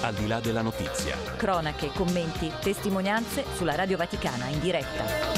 al di là della notizia. Cronache, commenti, testimonianze sulla Radio Vaticana in diretta.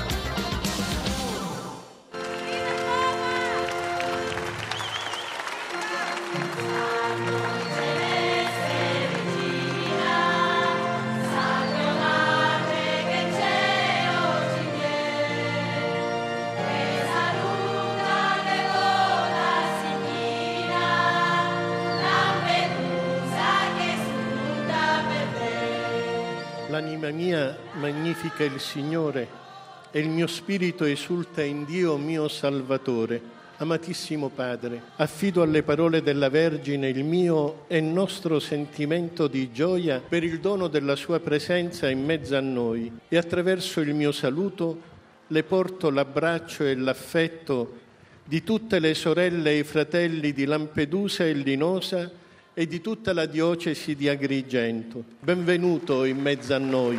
L'anima mia magnifica il Signore e il mio spirito esulta in Dio mio Salvatore. Amatissimo Padre, affido alle parole della Vergine il mio e nostro sentimento di gioia per il dono della sua presenza in mezzo a noi e attraverso il mio saluto le porto l'abbraccio e l'affetto di tutte le sorelle e i fratelli di Lampedusa e Linosa e di tutta la diocesi di Agrigento. Benvenuto in mezzo a noi.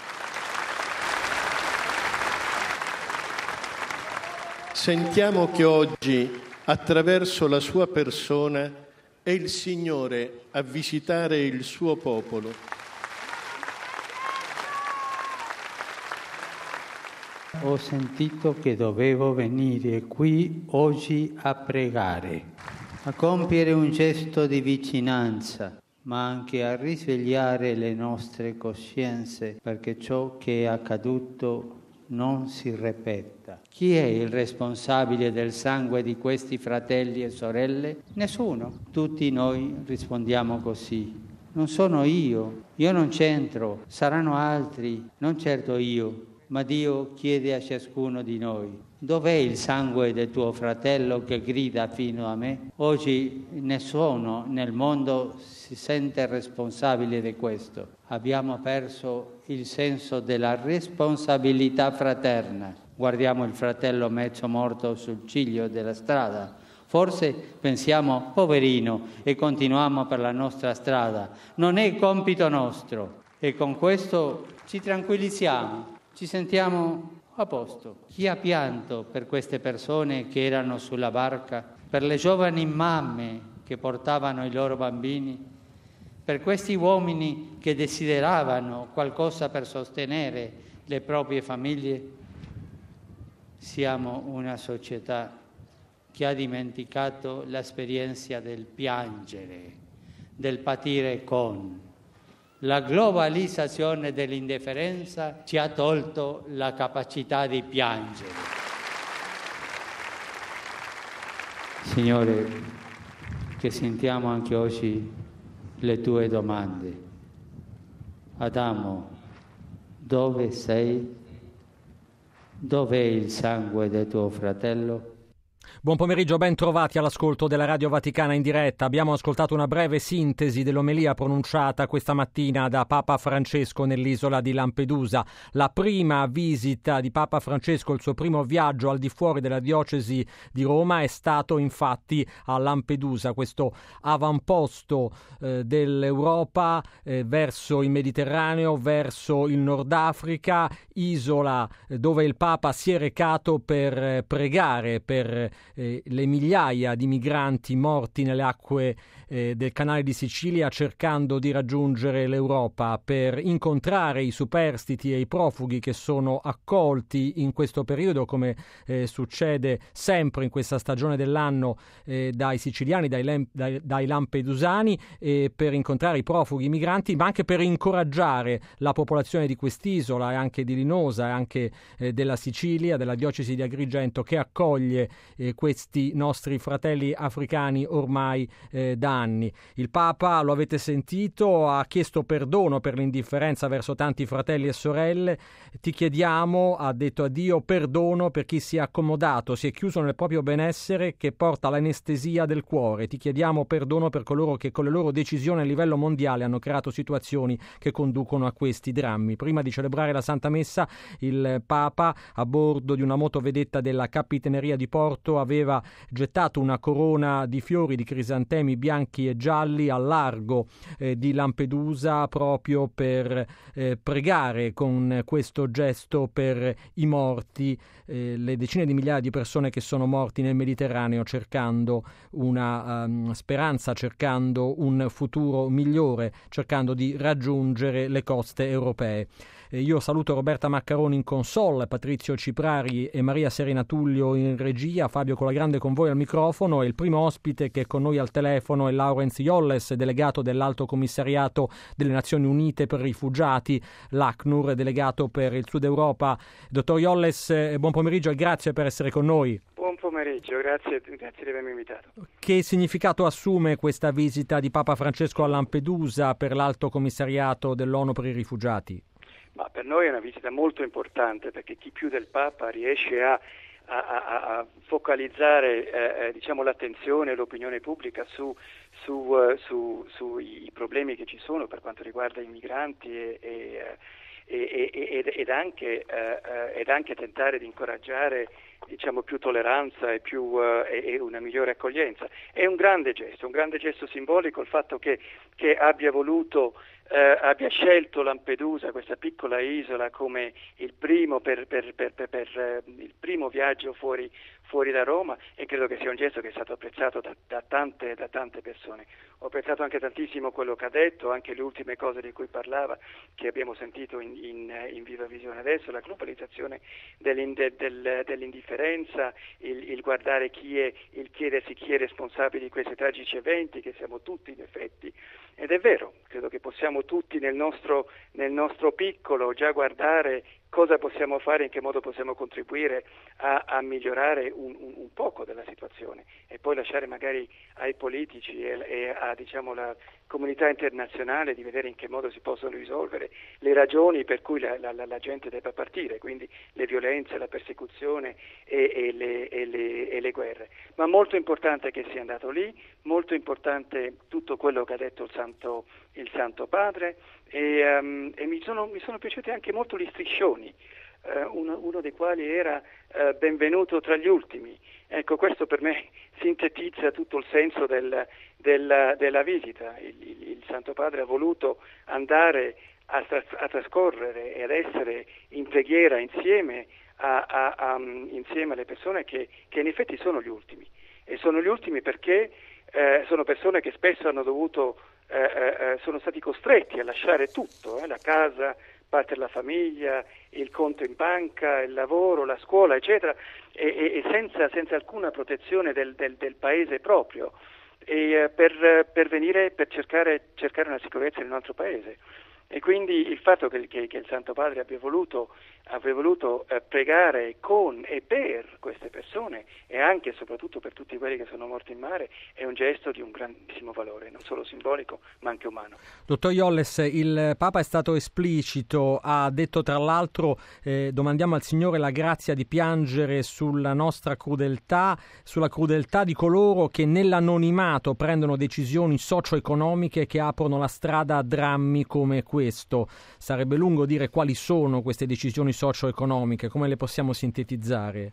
Sentiamo che oggi, attraverso la sua persona, è il Signore a visitare il suo popolo. Ho sentito che dovevo venire qui oggi a pregare, a compiere un gesto di vicinanza, ma anche a risvegliare le nostre coscienze perché ciò che è accaduto non si ripeta. Chi è il responsabile del sangue di questi fratelli e sorelle? Nessuno. Tutti noi rispondiamo così. Non sono io non c'entro, saranno altri, non certo io. Ma Dio chiede a ciascuno di noi: dov'è il sangue del tuo fratello che grida fino a me? Oggi nessuno nel mondo si sente responsabile di questo. Abbiamo perso il senso della responsabilità fraterna. Guardiamo il fratello mezzo morto sul ciglio della strada. Forse pensiamo, poverino, e continuiamo per la nostra strada. Non è compito nostro. E con questo ci tranquillizziamo. Ci sentiamo a posto. Chi ha pianto per queste persone che erano sulla barca, per le giovani mamme che portavano i loro bambini, per questi uomini che desideravano qualcosa per sostenere le proprie famiglie? Siamo una società che ha dimenticato l'esperienza del piangere, del patire con. La globalizzazione dell'indifferenza ci ha tolto la capacità di piangere. Signore, che sentiamo anche oggi le tue domande. Adamo, dove sei? Dov'è il sangue del tuo fratello? Buon pomeriggio, ben trovati all'ascolto della Radio Vaticana in diretta. Abbiamo ascoltato una breve sintesi dell'omelia pronunciata questa mattina da Papa Francesco nell'isola di Lampedusa. La prima visita di Papa Francesco, il suo primo viaggio al di fuori della diocesi di Roma, è stato infatti a Lampedusa, questo avamposto dell'Europa verso il Mediterraneo, verso il Nord Africa, isola dove il Papa si è recato per pregare per le migliaia di migranti morti nelle acque del canale di Sicilia, cercando di raggiungere l'Europa, per incontrare i superstiti e i profughi che sono accolti in questo periodo, come succede sempre in questa stagione dell'anno, dai siciliani, dai lampedusani, per incontrare i profughi, i migranti, ma anche per incoraggiare la popolazione di quest'isola e anche di Linosa e anche della Sicilia, della diocesi di Agrigento, che accoglie questi nostri fratelli africani ormai da anni. Il Papa, lo avete sentito, ha chiesto perdono per l'indifferenza verso tanti fratelli e sorelle. Ti chiediamo, ha detto a Dio, perdono per chi si è accomodato, si è chiuso nel proprio benessere, che porta l'anestesia del cuore. Ti chiediamo perdono per coloro che con le loro decisioni a livello mondiale hanno creato situazioni che conducono a questi drammi. Prima di celebrare la Santa Messa, il Papa, a bordo di una motovedetta della Capitaneria di Porto, aveva gettato una corona di fiori, di crisantemi bianchi bianchi e gialli al largo di Lampedusa proprio per pregare con questo gesto per i morti, le decine di migliaia di persone che sono morti nel Mediterraneo cercando una speranza, cercando un futuro migliore, cercando di raggiungere le coste europee. Io saluto Roberta Maccaroni in console, Patrizio Ciprari e Maria Serena Tullio in regia, Fabio Colagrande con voi al microfono, e il primo ospite che è con noi al telefono è Laurens Jolles, delegato dell'Alto Commissariato delle Nazioni Unite per i Rifugiati, l'ACNUR, delegato per il Sud Europa. Dottor Jolles, buon pomeriggio e grazie per essere con noi. Buon pomeriggio, grazie di avermi invitato. Che significato assume questa visita di Papa Francesco a Lampedusa per l'Alto Commissariato dell'ONU per i Rifugiati? Ma per noi è una visita molto importante, perché chi più del Papa riesce a focalizzare l'attenzione e l'opinione pubblica sui problemi che ci sono per quanto riguarda i migranti ed anche tentare di incoraggiare più tolleranza e una migliore accoglienza. È un grande gesto simbolico il fatto che abbia scelto Lampedusa, questa piccola isola, come il primo il primo viaggio fuori da Roma, e credo che sia un gesto che è stato apprezzato da tante persone. Ho apprezzato anche tantissimo quello che ha detto, anche le ultime cose di cui parlava, che abbiamo sentito in viva visione adesso, la globalizzazione dell'indifferenza, il guardare il chiedersi chi è responsabile di questi tragici eventi, che siamo tutti in effetti. Ed è vero, credo che possiamo tutti nel nostro piccolo già guardare cosa possiamo fare, in che modo possiamo contribuire a migliorare un poco della situazione, e poi lasciare magari ai politici e la comunità internazionale di vedere in che modo si possono risolvere le ragioni per cui la gente debba partire, quindi le violenze, la persecuzione e le guerre. Ma molto importante che sia andato lì, molto importante tutto quello che ha detto il Santo Padre, e mi sono piaciuti anche molto gli striscioni, uno dei quali era benvenuto tra gli ultimi. Ecco, questo per me sintetizza tutto il senso della visita. Il Santo Padre ha voluto andare a trascorrere e ad essere in preghiera insieme alle persone che in effetti sono gli ultimi, e sono gli ultimi perché sono persone che spesso hanno dovuto sono stati costretti a lasciare tutto, la casa, parte della famiglia, il conto in banca, il lavoro, la scuola, eccetera, e senza alcuna protezione del paese proprio, e per venire per cercare una sicurezza in un altro paese. E quindi il fatto che il Santo Padre abbia voluto pregare con e per queste persone, e anche e soprattutto per tutti quelli che sono morti in mare, è un gesto di un grandissimo valore, non solo simbolico ma anche umano. Dottor Jolles, il Papa è stato esplicito, ha detto tra l'altro domandiamo al Signore la grazia di piangere sulla nostra crudeltà, sulla crudeltà di coloro che nell'anonimato prendono decisioni socio-economiche che aprono la strada a drammi come questo. Sarebbe lungo dire quali sono queste decisioni socio-economiche, come le possiamo sintetizzare?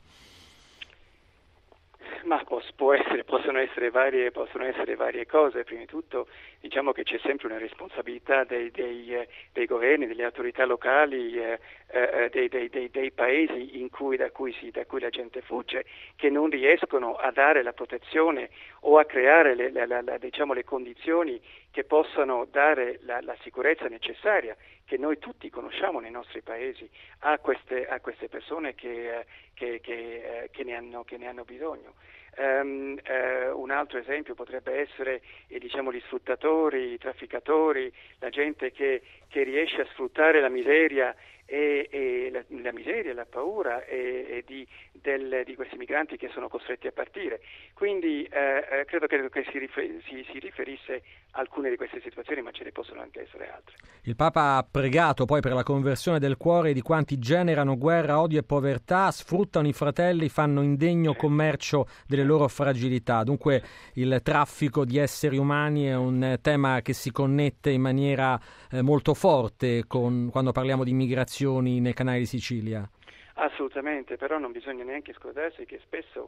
Ma possono essere varie cose. Prima di tutto diciamo che c'è sempre una responsabilità dei governi, delle autorità locali, dei paesi da cui la gente fugge, che non riescono a dare la protezione o a creare le condizioni che possano dare la sicurezza necessaria, che noi tutti conosciamo nei nostri paesi, a queste persone che ne hanno bisogno. Un altro esempio potrebbe essere gli sfruttatori, i trafficatori, la gente che riesce a sfruttare la miseria e la paura di questi migranti che sono costretti a partire. Quindi credo che si riferisse a alcune di queste situazioni, ma ce ne possono anche essere altre. Il Papa ha pregato poi per la conversione del cuore di quanti generano guerra, odio e povertà, sfruttano i fratelli, fanno indegno commercio delle loro fragilità. Dunque il traffico di esseri umani è un tema che si connette in maniera molto forte quando parliamo di migrazioni nei canali di Sicilia. Assolutamente, però non bisogna neanche scordarsi che spesso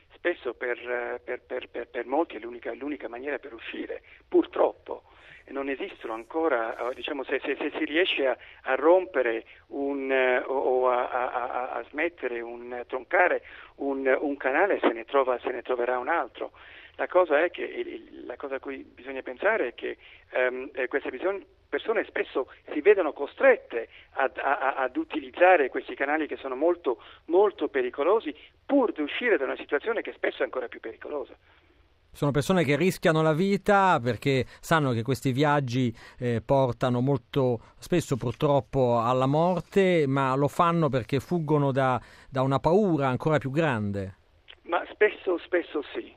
spesso per molti è l'unica maniera per uscire, purtroppo. Non esistono ancora, diciamo, se si riesce a rompere o a smettere, troncare un canale, se ne troverà un altro. La cosa è che la cosa a cui bisogna pensare è che queste persone spesso si vedono costrette ad utilizzare questi canali che sono molto, molto pericolosi, pur di uscire da una situazione che spesso è ancora più pericolosa. Sono persone che rischiano la vita perché sanno che questi viaggi portano molto spesso purtroppo alla morte, ma lo fanno perché fuggono da una paura ancora più grande. Ma spesso sì.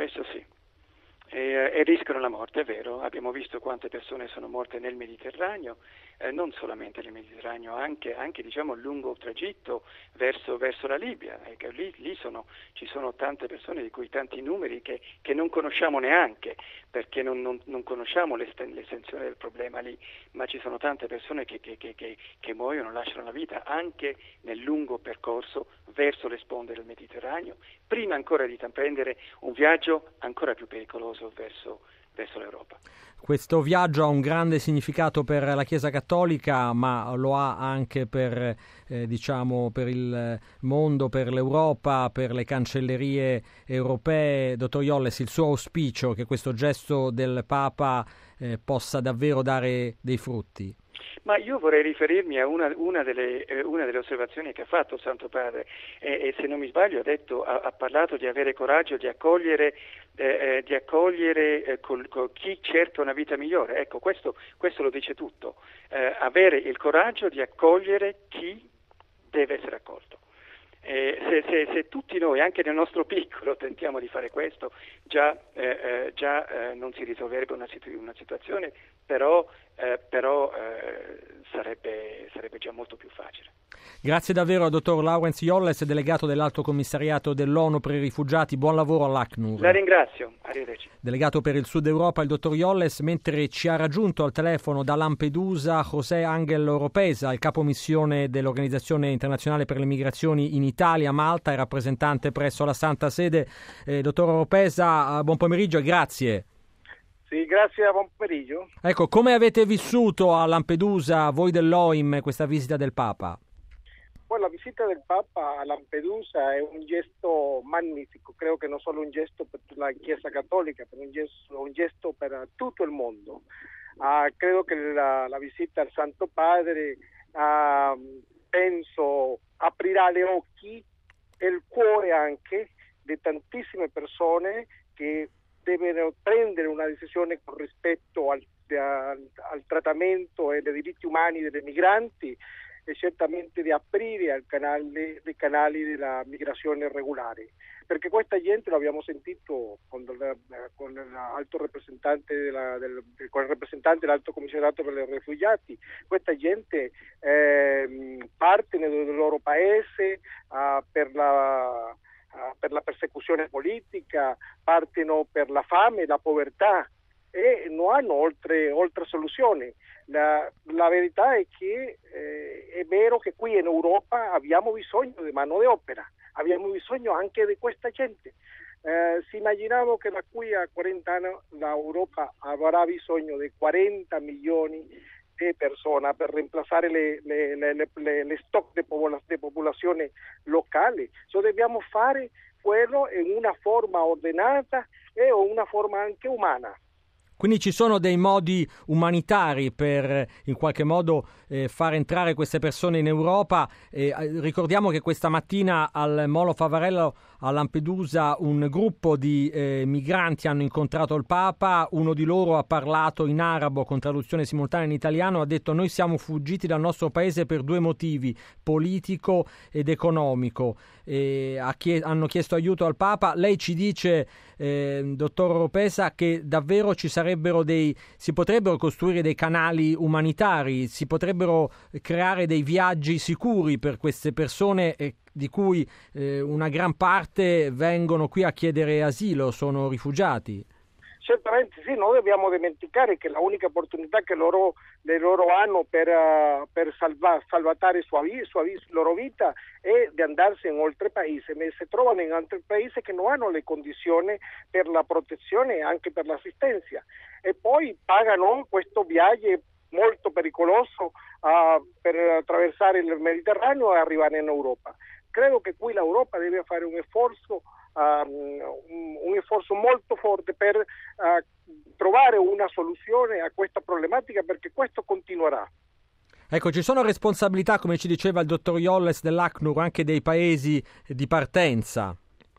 E rischiano la morte, è vero. Abbiamo visto quante persone sono morte nel Mediterraneo, non solamente nel Mediterraneo, anche diciamo lungo il tragitto verso la Libia. Lì ci sono tante persone di cui tanti numeri che non conosciamo neanche, perché non conosciamo l'estensione del problema lì, ma ci sono tante persone che muoiono, lasciano la vita anche nel lungo percorso verso le sponde del Mediterraneo, prima ancora di intraprendere un viaggio ancora più pericoloso verso l'Europa. Questo viaggio ha un grande significato per la Chiesa Cattolica, ma lo ha anche per il mondo, per l'Europa, per le cancellerie europee. Dottor Jolles, il suo auspicio che questo gesto del Papa possa davvero dare dei frutti? Ma io vorrei riferirmi a una delle osservazioni che ha fatto il Santo Padre e se non mi sbaglio ha parlato di avere coraggio di accogliere chi cerca una vita migliore. Ecco, questo lo dice tutto, avere il coraggio di accogliere chi deve essere accolto. Se tutti noi, anche nel nostro piccolo, tentiamo di fare questo, già non si risolverebbe una situazione, però sarebbe già molto più facile. Grazie davvero al dottor Laurens Jolles, delegato dell'Alto Commissariato dell'ONU per i rifugiati. Buon lavoro all'ACNUR. La ringrazio, arrivederci. Delegato per il Sud Europa il dottor Jolles, mentre ci ha raggiunto al telefono da Lampedusa José Ángel Oropesa, il capo missione dell'Organizzazione Internazionale per le Migrazioni in Italia, Malta e rappresentante presso la Santa Sede. Dottor Oropesa, buon pomeriggio e grazie. Sì, grazie, buon pomeriggio. Ecco, come avete vissuto a Lampedusa, voi dell'OIM, questa visita del Papa? Poi la visita del Papa a Lampedusa è un gesto magnifico, credo che non solo un gesto per la Chiesa Cattolica, ma un gesto per tutto il mondo. Credo che la visita al Santo Padre, penso, aprirà gli occhi e il cuore anche di tantissime persone che devono prendere una decisione con rispetto al trattamento e dei diritti umani dei migranti e certamente di aprire i canali della migrazione regolare, perché questa gente, lo abbiamo sentito con l'alto rappresentante con il rappresentante dell'Alto Commissariato per i rifugiati, questa gente parte nel loro paese per la persecuzione politica, partono per la fame e la povertà e non hanno oltre soluzioni. La verità è che è vero che qui in Europa abbiamo bisogno di manodopera, abbiamo bisogno anche di questa gente. Si immaginava che da qui a 40 anni l'Europa avrà bisogno di 40 milioni di persone per reemplazare le stock di popolazione locale. Dobbiamo fare quello in una forma ordinata e una forma anche umana. Quindi ci sono dei modi umanitari per in qualche modo far entrare queste persone in Europa. Ricordiamo che questa mattina al Molo Favarello a Lampedusa un gruppo di migranti hanno incontrato il Papa, uno di loro ha parlato in arabo con traduzione simultanea in italiano, ha detto: noi siamo fuggiti dal nostro paese per due motivi, politico ed economico. Hanno chiesto aiuto al Papa. Lei ci dice, dottor Oropesa, che davvero si potrebbero costruire dei canali umanitari, si potrebbero creare dei viaggi sicuri per queste persone di cui una gran parte vengono qui a chiedere asilo, sono rifugiati. certamente sì, non dobbiamo dimenticare che l'unica opportunità che loro hanno per salvatare la loro vita è di andarsi in altri paesi, ma si trovano in altri paesi che non hanno le condizioni per la protezione e anche per l'assistenza, e poi pagano questo viaggio molto pericoloso per attraversare il Mediterraneo e arrivare in Europa. Credo che qui l'Europa deve fare un sforzo molto forte per trovare una soluzione a questa problematica, perché questo continuerà. Ecco, ci sono responsabilità, come ci diceva il dottor Jolles dell'ACNUR, anche dei paesi di partenza?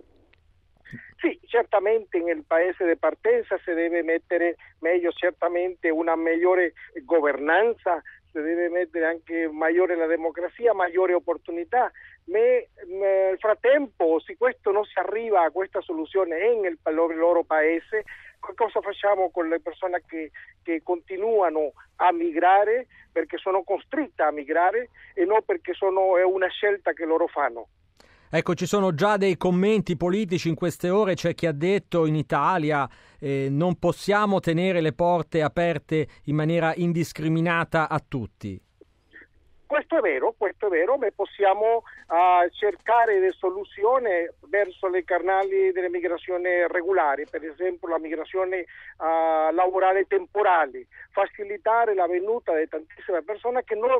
Sì, certamente nel paese di partenza si deve mettere meglio, certamente una migliore governanza, si deve mettere anche maggiore la democrazia, maggiori opportunità, ma nel frattempo, se questo non si arriva a questa soluzione nel loro paese, cosa facciamo con le persone che continuano a migrare perché sono costrette a migrare e non perché è una scelta che loro fanno? Ecco, ci sono già dei commenti politici in queste ore, c'è chi ha detto in Italia non possiamo tenere le porte aperte in maniera indiscriminata a tutti. Questo è vero, ma possiamo cercare le soluzioni verso le canali delle migrazioni regolari, per esempio la migrazione lavorale temporale, facilitare la venuta di tantissime persone che non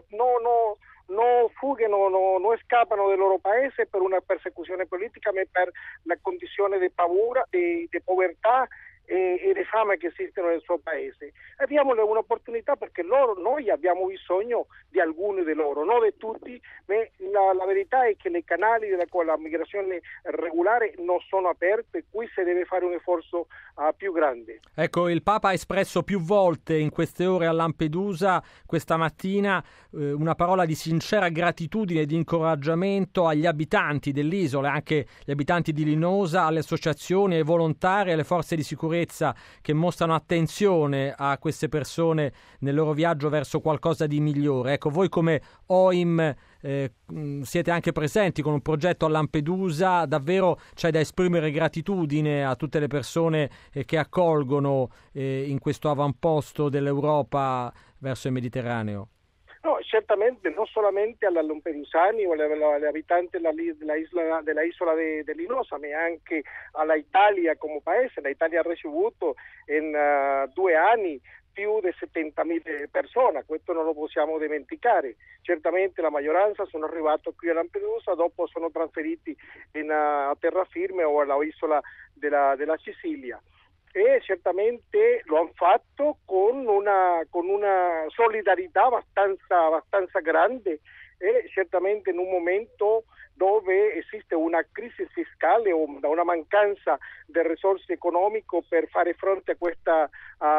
fuggono, non scappano del loro paese per una persecuzione politica, ma per la condizione di paura, di povertà e di fame che esistono nel suo paese. E diamole un'opportunità, perché noi abbiamo bisogno di alcuni di loro, non di tutti, ma la verità è che i canali della migrazione regolare non sono aperti, qui si deve fare un sforzo più grande. Ecco, il Papa ha espresso più volte in queste ore a Lampedusa questa mattina una parola di sincera gratitudine e di incoraggiamento agli abitanti dell'isola, anche gli abitanti di Linosa, alle associazioni, ai volontari, alle forze di sicurezza che mostrano attenzione a queste persone nel loro viaggio verso qualcosa di migliore. Ecco, voi come OIM siete anche presenti con un progetto a Lampedusa, davvero c'è da esprimere gratitudine a tutte le persone che accolgono in questo avamposto dell'Europa verso il Mediterraneo. No, certamente non solamente alla lampedusani o agli abitanti della isola di Linosa, ma anche all'Italia come paese. L'Italia ha ricevuto in 2 anni più di 70.000 persone, questo non lo possiamo dimenticare. Certamente la maggioranza sono arrivati qui a Lampedusa, dopo sono trasferiti a terraferma o alla isola della Sicilia. E certamente lo hanno fatto con una solidarietà abbastanza grande, e certamente in un momento dove esiste una crisi fiscale o una mancanza di risorse economiche per fare fronte a questa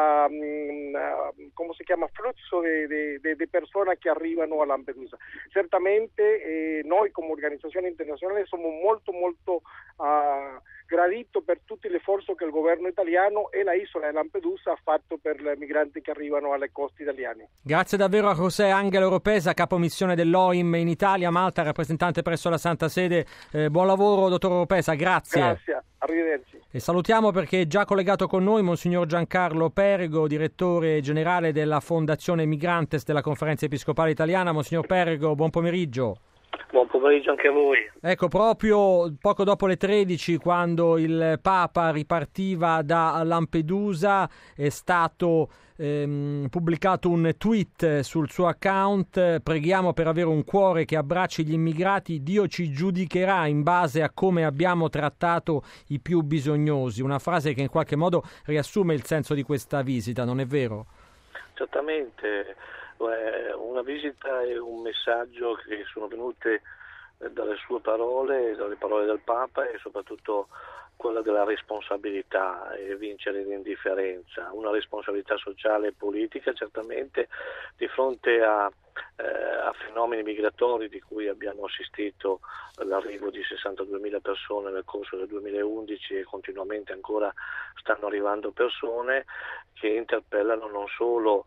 flusso di persone che arrivano a Lampedusa. Certamente noi come organizzazione internazionale siamo molto gradito per tutti gli sforzi che il governo italiano e la isola di Lampedusa ha fatto per i migranti che arrivano alle coste italiane. Grazie davvero a José Ángel Oropesa, capo missione dell'OIM in Italia, Malta, rappresentante presso la Santa Sede. Buon lavoro, dottor Oropesa, grazie. Grazie, arrivederci. E salutiamo, perché è già collegato con noi Monsignor Giancarlo Perego, direttore generale della Fondazione Migrantes della Conferenza Episcopale Italiana. Monsignor Perego, buon pomeriggio. Buon pomeriggio anche a voi. Ecco, proprio poco dopo le 13, quando il Papa ripartiva da Lampedusa, è stato pubblicato un tweet sul suo account: preghiamo per avere un cuore che abbracci gli immigrati, Dio ci giudicherà in base a come abbiamo trattato i più bisognosi. Una frase che in qualche modo riassume il senso di questa visita, non è vero? Certamente. Una visita e un messaggio che sono venute dalle sue parole, dalle parole del Papa, e soprattutto quella della responsabilità e vincere l'indifferenza, una responsabilità sociale e politica certamente di fronte a fenomeni migratori di cui abbiamo assistito all'arrivo di 62.000 persone nel corso del 2011, e continuamente ancora stanno arrivando persone che interpellano non solo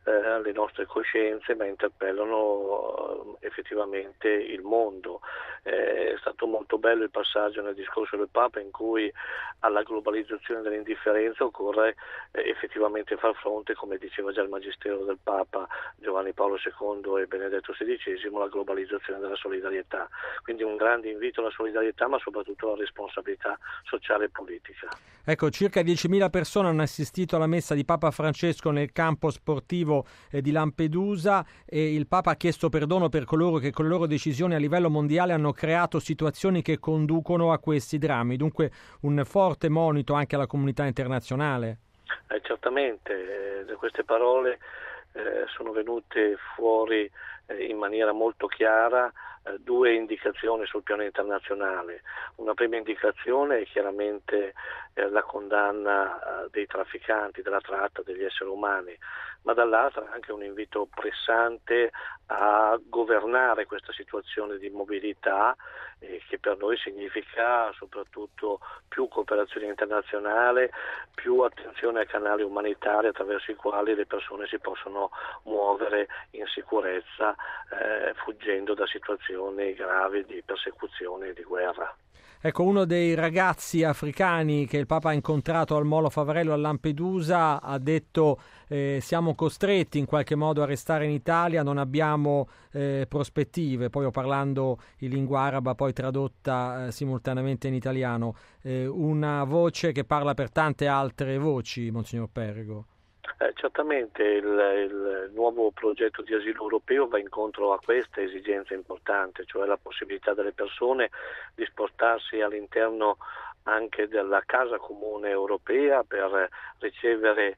le nostre coscienze, ma interpellano effettivamente il mondo. È stato molto bello il passaggio nel discorso del Papa in cui alla globalizzazione dell'indifferenza occorre effettivamente far fronte, come diceva già il Magistero del Papa Giovanni Paolo II e Benedetto XVI, la globalizzazione della solidarietà. Quindi un grande invito alla solidarietà, ma soprattutto alla responsabilità sociale e politica. Ecco, circa 10.000 persone hanno assistito alla messa di Papa Francesco nel campo sportivo di Lampedusa e il Papa ha chiesto perdono per coloro che con le loro decisioni a livello mondiale hanno creato situazioni che conducono a questi drammi. Dunque un forte monito anche alla comunità internazionale. Certamente, da queste parole sono venute fuori in maniera molto chiara due indicazioni sul piano internazionale. Una prima indicazione è chiaramente la condanna dei trafficanti, della tratta degli esseri umani, ma dall'altra anche un invito pressante a governare questa situazione di mobilità che per noi significa soprattutto più cooperazione internazionale, più attenzione ai canali umanitari attraverso i quali le persone si possono muovere in sicurezza fuggendo da situazioni gravi di persecuzione e di guerra. Ecco, uno dei ragazzi africani che il Papa ha incontrato al Molo Favarello a Lampedusa ha detto siamo costretti in qualche modo a restare in Italia, non abbiamo prospettive. Poi parlando in lingua araba, poi tradotta simultaneamente in italiano. Una voce che parla per tante altre voci, Monsignor Perego. Certamente il nuovo progetto di asilo europeo va incontro a questa esigenza importante, cioè la possibilità delle persone di spostarsi all'interno anche della casa comune europea per ricevere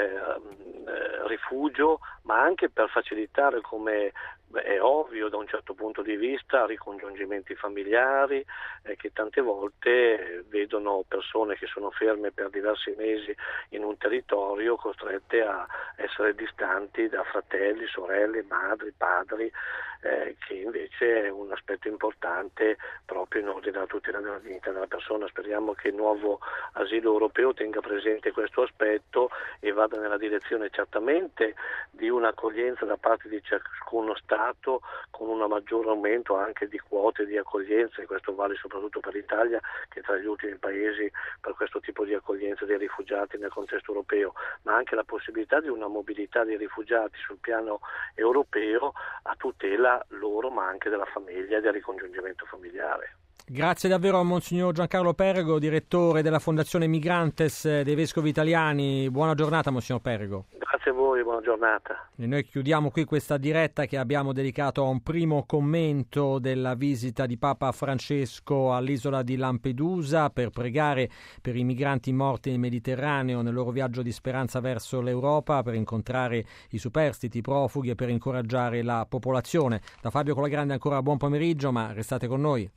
rifugio, ma anche per facilitare, come è ovvio da un certo punto di vista, ricongiungimenti familiari che tante volte vedono persone che sono ferme per diversi mesi in un territorio costrette a essere distanti da fratelli, sorelle, madri, padri, che invece è un aspetto importante proprio in ordine alla tutela della dignità della persona. Speriamo che il nuovo asilo europeo tenga presente questo aspetto e vada nella direzione certamente di un'accoglienza da parte di ciascuno Stato con un maggior aumento anche di quote di accoglienza, e questo vale soprattutto per l'Italia che è tra gli ultimi paesi per questo tipo di accoglienza dei rifugiati nel contesto europeo, ma anche la possibilità di una mobilità dei rifugiati sul piano europeo a tutela loro ma anche della famiglia e del ricongiungimento familiare. Grazie davvero a Monsignor Giancarlo Perego, direttore della Fondazione Migrantes dei Vescovi Italiani. Buona giornata, Monsignor Perego. Grazie a voi, buona giornata. E noi chiudiamo qui questa diretta che abbiamo dedicato a un primo commento della visita di Papa Francesco all'isola di Lampedusa per pregare per i migranti morti nel Mediterraneo nel loro viaggio di speranza verso l'Europa, per incontrare i superstiti, i profughi e per incoraggiare la popolazione. Da Fabio Colagrande ancora buon pomeriggio, ma restate con noi.